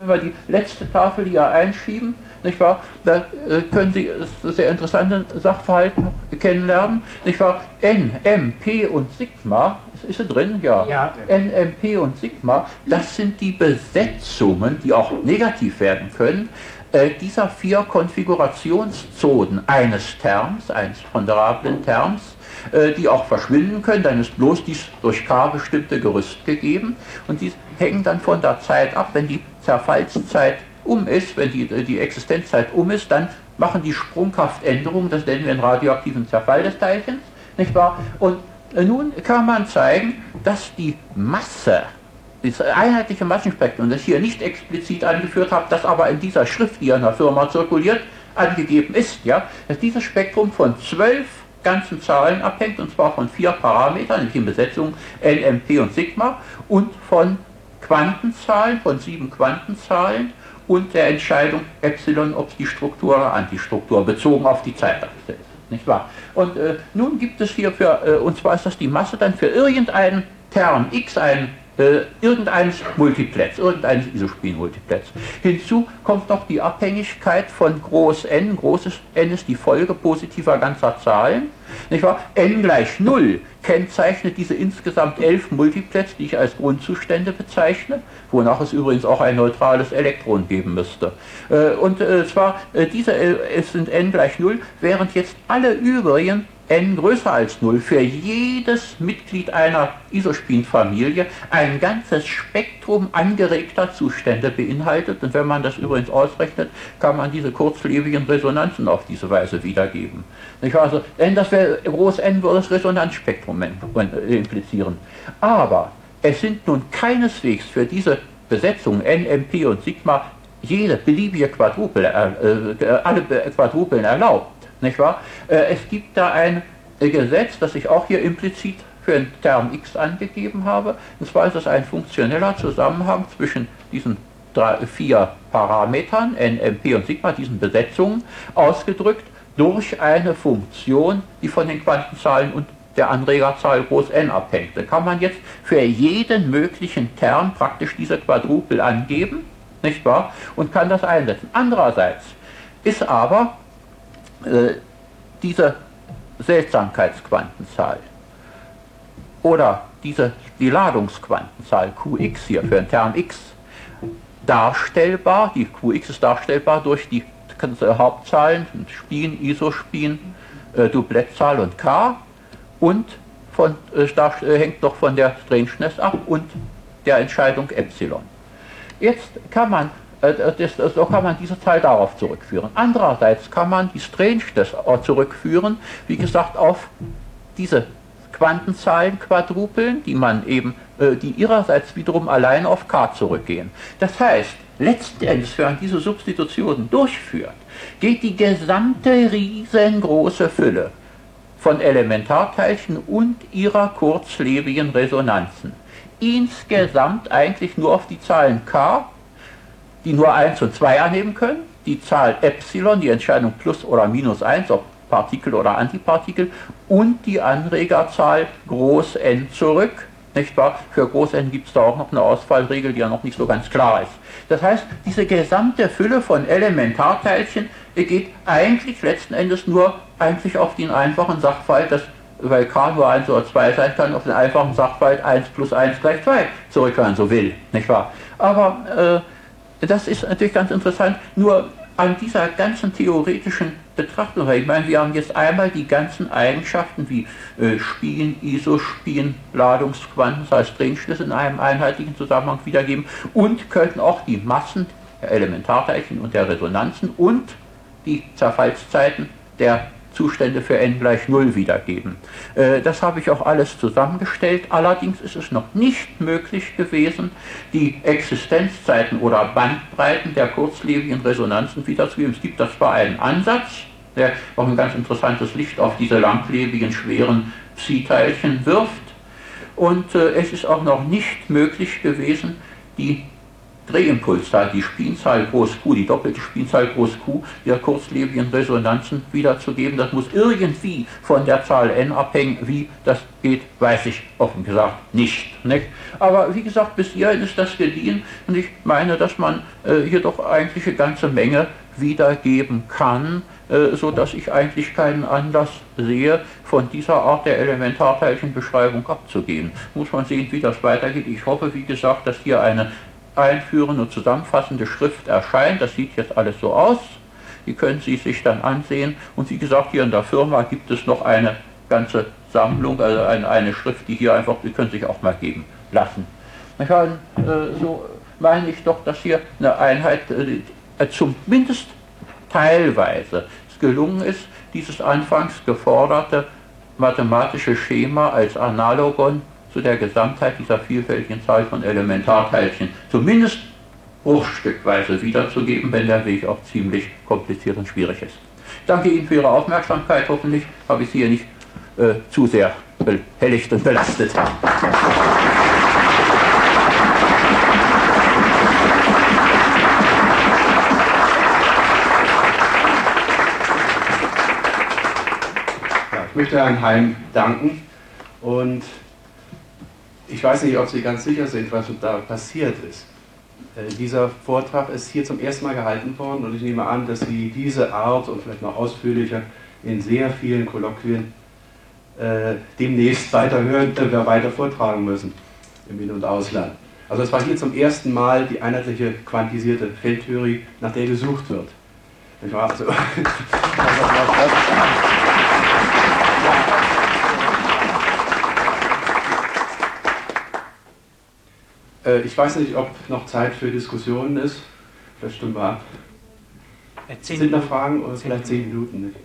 Wenn wir die letzte Tafel hier einschieben, nicht wahr, da können Sie sehr interessante Sachverhalte kennenlernen, nicht wahr? N, M, P und Sigma, ist sie drin? Ja. Ja. N, M, P und Sigma, das sind die Besetzungen, die auch negativ werden können, dieser 4 Konfigurationszonen eines Terms, eines ponderablen Terms, die auch verschwinden können, dann ist bloß dies durch K bestimmte Gerüst gegeben und die hängen dann von der Zeit ab. Wenn die Zerfallszeit um ist, wenn die Existenzzeit um ist, dann machen die sprunghaft Änderungen, das nennen wir den radioaktiven Zerfall des Teilchens, nicht wahr? Und nun kann man zeigen, dass die Masse, das einheitliche Massenspektrum, das ich hier nicht explizit angeführt habe, das aber in dieser Schrift, die in der Firma zirkuliert, angegeben ist, ja, dass dieses Spektrum von 12 ganzen Zahlen abhängt, und zwar von 4 Parametern, nämlich in Besetzung N, M, P und Sigma, und von Quantenzahlen, von 7 Quantenzahlen und der Entscheidung Epsilon, ob es die Struktur oder Antistruktur bezogen auf die Zeitachse ist, nicht wahr? Und nun gibt es hier und zwar ist das die Masse dann für irgendeinen Term x, irgendeines Multiplets, irgendeines Isospin-Multiplets. Hinzu kommt noch die Abhängigkeit von Groß N. Großes N ist die Folge positiver ganzer Zahlen. Nicht wahr? N gleich 0 kennzeichnet diese insgesamt 11 Multiplets, die ich als Grundzustände bezeichne, wonach es übrigens auch ein neutrales Elektron geben müsste. Es sind N gleich 0, während jetzt alle übrigen N größer als 0 für jedes Mitglied einer Isospin-Familie ein ganzes Spektrum angeregter Zustände beinhaltet. Und wenn man das übrigens ausrechnet, kann man diese kurzlebigen Resonanzen auf diese Weise wiedergeben. Also, denn das wäre groß N würde das Resonanzspektrum implizieren. Aber es sind nun keineswegs für diese Besetzung N, M, P und Sigma jede beliebige alle Quadrupeln erlaubt. Nicht wahr? Es gibt da ein Gesetz, das ich auch hier implizit für den Term x angegeben habe. Und zwar ist es ein funktioneller Zusammenhang zwischen diesen 4 Parametern, N, M, P und Sigma, diesen Besetzungen, ausgedrückt durch eine Funktion, die von den Quantenzahlen und der Anregerzahl groß N abhängt. Da kann man jetzt für jeden möglichen Term praktisch diese Quadrupel angeben, nicht wahr? Und kann das einsetzen. Andererseits ist aber diese Seltsamkeitsquantenzahl oder die Ladungsquantenzahl Qx hier für den Term x darstellbar, die Qx ist darstellbar durch die Hauptzahlen, Spin, Isospin, Duplettzahl und K und hängt noch von der Strangeness ab und der Entscheidung Epsilon. Jetzt kann man so kann man diese Zahl darauf zurückführen. Andererseits kann man die Strangeness zurückführen, wie gesagt, auf diese Quantenzahlen-Quadrupeln, die ihrerseits wiederum allein auf K zurückgehen. Das heißt, letzten Endes, wenn man diese Substitutionen durchführt, geht die gesamte riesengroße Fülle von Elementarteilchen und ihrer kurzlebigen Resonanzen insgesamt eigentlich nur auf die Zahlen K, die nur 1 und 2 annehmen können, die Zahl Epsilon, die Entscheidung plus oder minus 1, ob Partikel oder Antipartikel, und die Anregerzahl groß N zurück. Nicht wahr? Für groß N gibt es da auch noch eine Ausfallregel, die ja noch nicht so ganz klar ist. Das heißt, diese gesamte Fülle von Elementarteilchen geht eigentlich letzten Endes nur eigentlich auf den einfachen Sachverhalt, weil K nur 1 oder 2 sein kann, auf den einfachen Sachverhalt 1 plus 1 gleich 2 zurück, wenn man so will. Nicht wahr? Aber das ist natürlich ganz interessant, nur an dieser ganzen theoretischen Betrachtung, weil ich meine, wir haben jetzt einmal die ganzen Eigenschaften wie Spin, Isospin, Ladungsquanten, das heißt Strangeness in einem einheitlichen Zusammenhang wiedergeben und könnten auch die Massen der Elementarteilchen und der Resonanzen und die Zerfallszeiten der Zustände für n gleich 0 wiedergeben. Das habe ich auch alles zusammengestellt, allerdings ist es noch nicht möglich gewesen, die Existenzzeiten oder Bandbreiten der kurzlebigen Resonanzen wiederzugeben. Es gibt da zwar einen Ansatz, der auch ein ganz interessantes Licht auf diese langlebigen, schweren Psi-Teilchen wirft, und es ist auch noch nicht möglich gewesen, die Drehimpulszahl, die Spinzahl groß Q, die doppelte Spinzahl groß Q der kurzlebigen Resonanzen wiederzugeben. Das muss irgendwie von der Zahl n abhängen. Wie das geht, weiß ich offen gesagt nicht. Aber wie gesagt, bis hierhin ist das gediehen und ich meine, dass man hier doch eigentlich eine ganze Menge wiedergeben kann, so dass ich eigentlich keinen Anlass sehe, von dieser Art der Elementarteilchenbeschreibung abzugehen. Muss man sehen, wie das weitergeht. Ich hoffe, wie gesagt, dass hier eine einführende und zusammenfassende Schrift erscheint. Das sieht jetzt alles so aus. Die können Sie sich dann ansehen. Und wie gesagt, hier in der Firma gibt es noch eine ganze Sammlung, also eine Schrift, die hier einfach, die können sich auch mal geben lassen. So meine ich doch, dass hier eine Einheit zumindest teilweise es gelungen ist, dieses anfangs geforderte mathematische Schema als Analogon zu der Gesamtheit dieser vielfältigen Zahl von Elementarteilchen zumindest bruchstückweise wiederzugeben, wenn der Weg auch ziemlich kompliziert und schwierig ist. Ich danke Ihnen für Ihre Aufmerksamkeit. Hoffentlich habe ich Sie hier nicht zu sehr behelligt und belastet. Ich möchte Herrn Heim danken und ich weiß nicht, ob Sie ganz sicher sind, was da passiert ist. Dieser Vortrag ist hier zum ersten Mal gehalten worden und ich nehme an, dass Sie diese Art und vielleicht noch ausführlicher in sehr vielen Kolloquien demnächst weiterhören, weiter vortragen müssen im In- und Ausland. Also es war hier zum ersten Mal die einheitliche quantisierte Feldtheorie, nach der gesucht wird. Also, ich weiß nicht, ob noch Zeit für Diskussionen ist. Vielleicht stimmen wir ab. Sind noch Fragen oder vielleicht 10 Minuten? Nicht?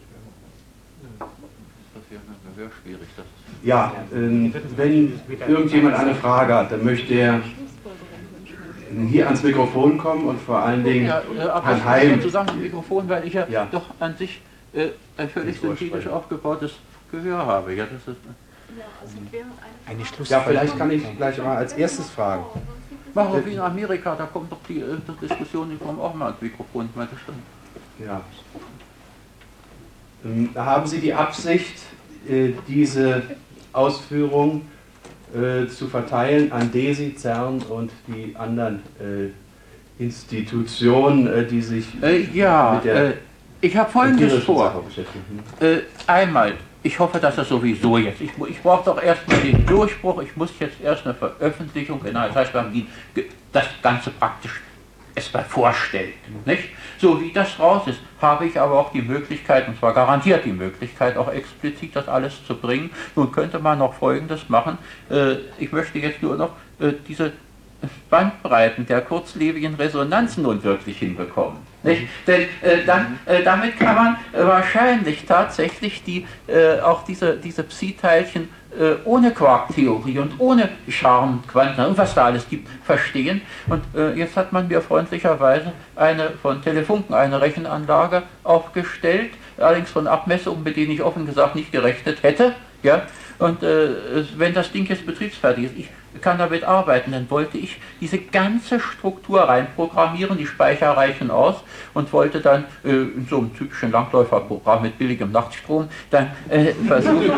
Ja, wenn irgendjemand eine Frage hat, dann möchte er hier ans Mikrofon kommen und vor allen Dingen Herrn Heim. Zusammen mit dem Mikrofon, weil ich ja doch an sich ein völlig synthetisch aufgebautes Gehör habe. Ja, das ist eine Schlussfolgerung. Ja, vielleicht kann ich gleich mal als erstes fragen. Mach auch wie in Amerika, da kommt doch die Diskussion, die kommen auch mal ans Mikrofon. Ich meine, das stimmt. Ja. Haben Sie die Absicht, diese Ausführung zu verteilen an DESI, CERN und die anderen Institutionen, die sich mit der ich habe Folgendes vor. Sache beschäftigen? Einmal, ich hoffe, dass das sowieso jetzt, ich brauche doch erstmal den Durchbruch, ich muss jetzt erst eine Veröffentlichung, das heißt, wir haben das Ganze praktisch es mal vorstellt. Nicht? So wie das raus ist, habe ich aber auch die Möglichkeit, und zwar garantiert die Möglichkeit, auch explizit das alles zu bringen. Nun könnte man noch Folgendes machen, ich möchte jetzt nur noch diese Bandbreiten der kurzlebigen Resonanzen nun wirklich hinbekommen. Nicht? Denn damit kann man wahrscheinlich tatsächlich auch diese Psi-Teilchen ohne Quarktheorie und ohne Charmquanten und was da alles gibt, verstehen. Und jetzt hat man mir freundlicherweise von Telefunken eine Rechenanlage aufgestellt, allerdings von Abmessungen, mit denen ich offen gesagt nicht gerechnet hätte. Ja? Und wenn das Ding jetzt betriebsfertig ist, ich kann damit arbeiten, dann wollte ich diese ganze Struktur reinprogrammieren, die Speicher reichen aus und wollte dann in so einem typischen Langläuferprogramm mit billigem Nachtstrom dann versuchen,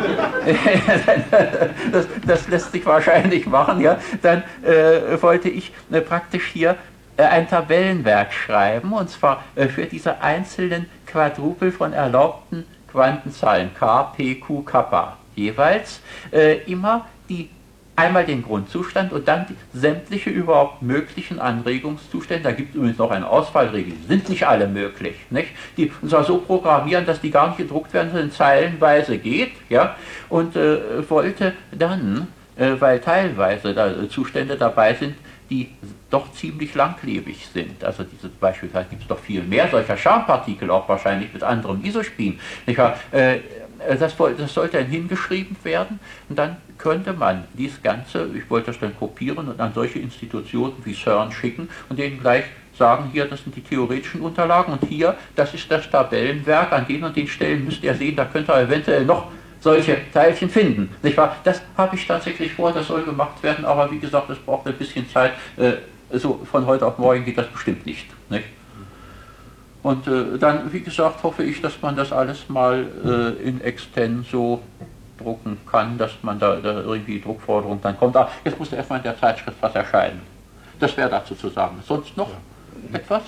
das lässt sich wahrscheinlich machen, ja, dann wollte ich praktisch hier ein Tabellenwerk schreiben, und zwar für diese einzelnen Quadrupel von erlaubten Quantenzahlen K, P, Q, Kappa jeweils immer einmal den Grundzustand und dann sämtliche überhaupt möglichen Anregungszustände. Da gibt es übrigens noch eine Ausfallregel, die sind nicht alle möglich. Nicht? Die und zwar so programmieren, dass die gar nicht gedruckt werden, sondern zeilenweise geht. Ja? Und wollte dann, weil teilweise Zustände dabei sind, die doch ziemlich langlebig sind. Also beispielsweise gibt es doch viel mehr solcher Charmpartikel, auch wahrscheinlich mit anderem Isospin. Nicht wahr? Das sollte dann hingeschrieben werden und dann könnte man dies Ganze, ich wollte das dann kopieren und an solche Institutionen wie CERN schicken und denen gleich sagen, hier, das sind die theoretischen Unterlagen und hier, das ist das Tabellenwerk, an den und den Stellen müsst ihr sehen, da könnt ihr eventuell noch solche Teilchen finden. Nicht wahr? Das habe ich tatsächlich vor, das soll gemacht werden, aber wie gesagt, es braucht ein bisschen Zeit. also von heute auf morgen geht das bestimmt nicht. Und dann, wie gesagt, hoffe ich, dass man das alles mal in extenso drucken kann, dass man da irgendwie Druckforderung dann kommt. Aber jetzt muss erstmal in der Zeitschrift was erscheinen. Das wäre dazu zu sagen. Sonst noch etwas?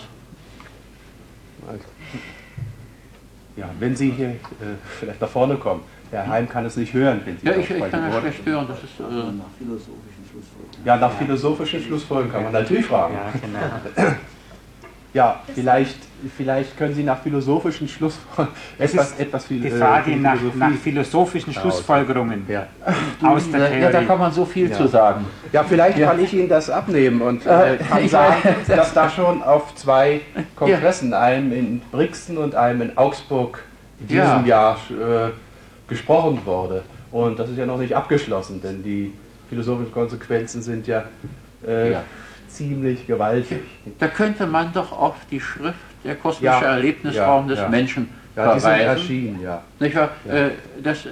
Ja, wenn Sie hier vielleicht nach vorne kommen. Herr Heim kann es nicht hören, wenn Sie ja, ich kann das schlecht hören. Das ist, ja, nach philosophischen Schlussfolgerungen kann man natürlich fragen. Ja, genau. Ja, vielleicht können Sie nach philosophischen Schlussfolgerungen etwas viel. Die Frage nach philosophischen Schlussfolgerungen aus der Theorie. Ja, da kann man so viel zu sagen. Ja, vielleicht kann ich Ihnen das abnehmen und kann sagen, dass da schon auf 2 Kongressen, einem in Brixen und einem in Augsburg in diesem Jahr gesprochen wurde. Und das ist ja noch nicht abgeschlossen, denn die philosophischen Konsequenzen sind ja ziemlich gewaltig. Da könnte man doch auf die Schrift Der kosmische Erlebnisraum des Menschen ja, die sind verweisen. erschienen, ja. Nicht wahr? Das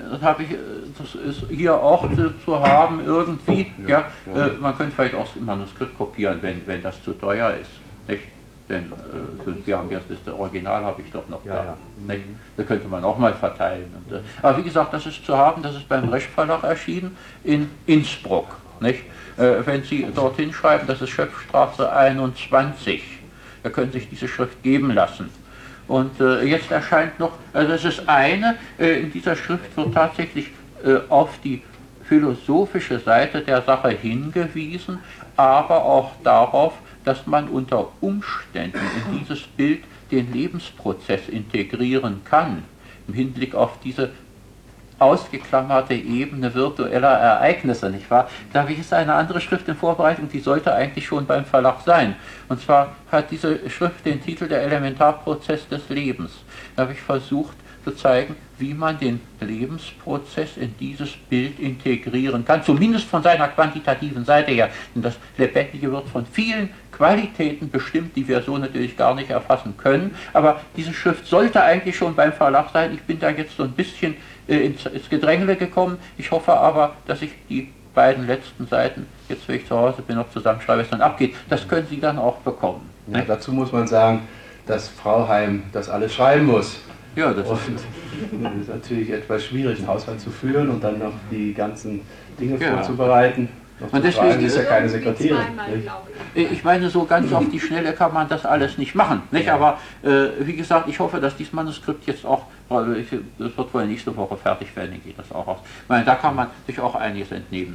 ist hier auch zu haben irgendwie. Man könnte vielleicht auch das Manuskript kopieren, wenn das zu teuer ist. Nicht? Denn wir haben jetzt das Original habe ich doch noch da. Nicht? Da könnte man auch mal verteilen. Aber wie gesagt, das ist zu haben, das ist beim Resch Verlag erschienen in Innsbruck. Nicht? Wenn Sie dorthin schreiben, das ist Schöpfstraße 21, da können Sie sich diese Schrift geben lassen. Und jetzt erscheint noch, also es ist eine, in dieser Schrift wird tatsächlich auf die philosophische Seite der Sache hingewiesen, aber auch darauf, dass man unter Umständen in dieses Bild den Lebensprozess integrieren kann, im Hinblick auf diese ausgeklammerte Ebene virtueller Ereignisse, nicht wahr? Da habe ich jetzt eine andere Schrift in Vorbereitung, die sollte eigentlich schon beim Verlag sein. Und zwar hat diese Schrift den Titel Der Elementarprozess des Lebens. Da habe ich versucht zu zeigen, wie man den Lebensprozess in dieses Bild integrieren kann, zumindest von seiner quantitativen Seite her. Denn das Lebendige wird von vielen Qualitäten bestimmt, die wir so natürlich gar nicht erfassen können. Aber diese Schrift sollte eigentlich schon beim Verlag sein. Ich bin da jetzt so ein bisschen ins Gedränge gekommen. Ich hoffe aber, dass ich die beiden letzten Seiten, jetzt wenn ich zu Hause bin, noch zusammenschreibe, es dann abgeht. Das können Sie dann auch bekommen. Ja, dazu muss man sagen, dass Frau Heim das alles schreiben muss. Ja, das ist natürlich etwas schwierig, einen Haushalt zu führen und dann noch die ganzen Dinge vorzubereiten. Und deswegen ist ja keine Sekretärin. Ich meine, so ganz auf die Schnelle kann man das alles nicht machen. Nicht? Aber wie gesagt, ich hoffe, dass dieses Manuskript jetzt auch, das wird wohl nächste Woche fertig werden, dann geht das auch aus. Ich meine, da kann man sich auch einiges entnehmen.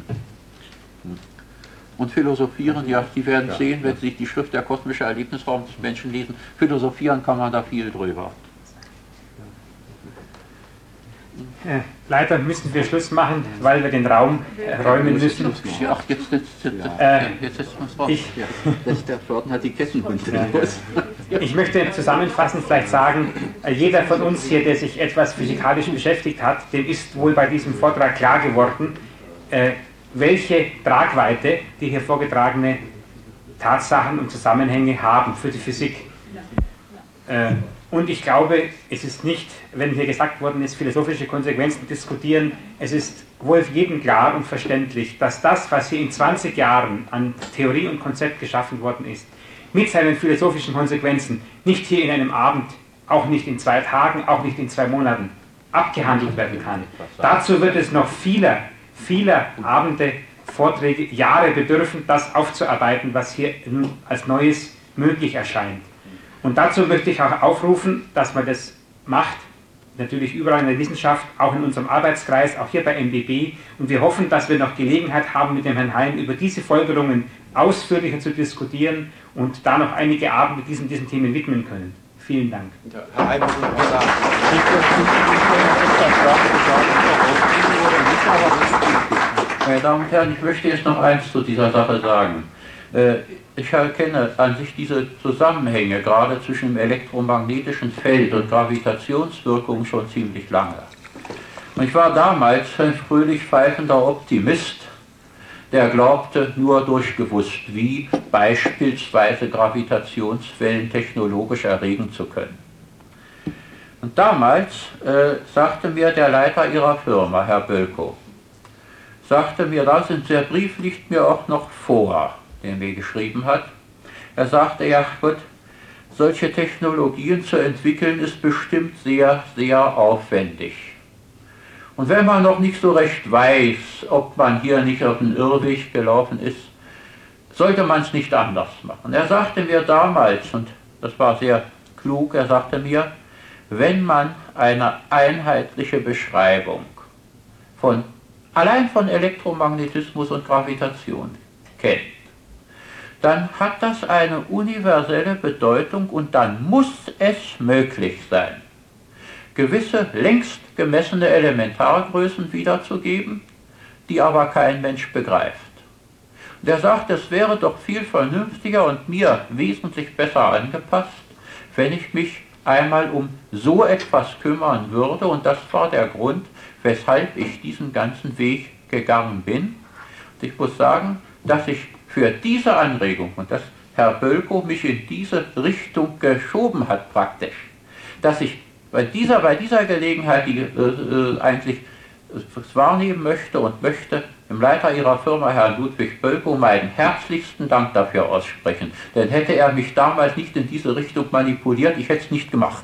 Und philosophieren, ja, Sie werden sehen, wenn Sie die Schrift Der kosmische Erlebnisraum des Menschen lesen, philosophieren kann man da viel drüber. Leider müssen wir Schluss machen, weil wir den Raum räumen müssen. Ach, jetzt ist man raus. Der Flirten hat die Kettenhunde los. Ich möchte zusammenfassend vielleicht sagen, jeder von uns hier, der sich etwas physikalisch beschäftigt hat, dem ist wohl bei diesem Vortrag klar geworden, welche Tragweite die hier vorgetragene Tatsachen und Zusammenhänge haben für die Physik. Und ich glaube, es ist nicht, wenn hier gesagt worden ist, philosophische Konsequenzen diskutieren, es ist wohl jedem klar und verständlich, dass das, was hier in 20 Jahren an Theorie und Konzept geschaffen worden ist, mit seinen philosophischen Konsequenzen nicht hier in einem Abend, auch nicht in 2 Tagen, auch nicht in 2 Monaten abgehandelt werden kann. Dazu wird es noch vieler Abende, Vorträge, Jahre bedürfen, das aufzuarbeiten, was hier nun als Neues möglich erscheint. Und dazu möchte ich auch aufrufen, dass man das macht, natürlich überall in der Wissenschaft, auch in unserem Arbeitskreis, auch hier bei MBB. Und wir hoffen, dass wir noch Gelegenheit haben, mit dem Herrn Heim über diese Folgerungen ausführlicher zu diskutieren und da noch einige Abende diesen Themen widmen können. Vielen Dank. Herr Heim, meine Damen und Herren, ich möchte jetzt noch eins zu dieser Sache sagen. Ich erkenne an sich diese Zusammenhänge, gerade zwischen dem elektromagnetischen Feld und Gravitationswirkungen, schon ziemlich lange. Und ich war damals ein fröhlich pfeifender Optimist, der glaubte, nur durch gewusst wie beispielsweise Gravitationswellen technologisch erregen zu können. Und damals sagte mir der Leiter ihrer Firma, Herr Bölkow, sagte mir, der Brief liegt mir auch noch vor, den er mir geschrieben hat. Er sagte, ja gut, solche Technologien zu entwickeln ist bestimmt sehr, sehr aufwendig. Und wenn man noch nicht so recht weiß, ob man hier nicht auf den Irrweg gelaufen ist, sollte man es nicht anders machen. Er sagte mir damals, und das war sehr klug, er sagte mir, wenn man eine einheitliche Beschreibung allein von Elektromagnetismus und Gravitation kennt, dann hat das eine universelle Bedeutung und dann muss es möglich sein, gewisse längst gemessene Elementargrößen wiederzugeben, die aber kein Mensch begreift. Und er sagt, es wäre doch viel vernünftiger und mir wesentlich besser angepasst, wenn ich mich einmal um so etwas kümmern würde, und das war der Grund, weshalb ich diesen ganzen Weg gegangen bin. Und ich muss sagen, dass ich für diese Anregung, und dass Herr Bölkow mich in diese Richtung geschoben hat praktisch, dass ich bei dieser Gelegenheit eigentlich wahrnehmen möchte und möchte dem Leiter Ihrer Firma, Herrn Ludwig Bölkow, meinen herzlichsten Dank dafür aussprechen. Denn hätte er mich damals nicht in diese Richtung manipuliert, ich hätte es nicht gemacht.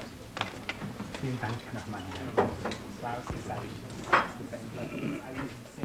Vielen Dank nochmal. Das war ausgezeichnet.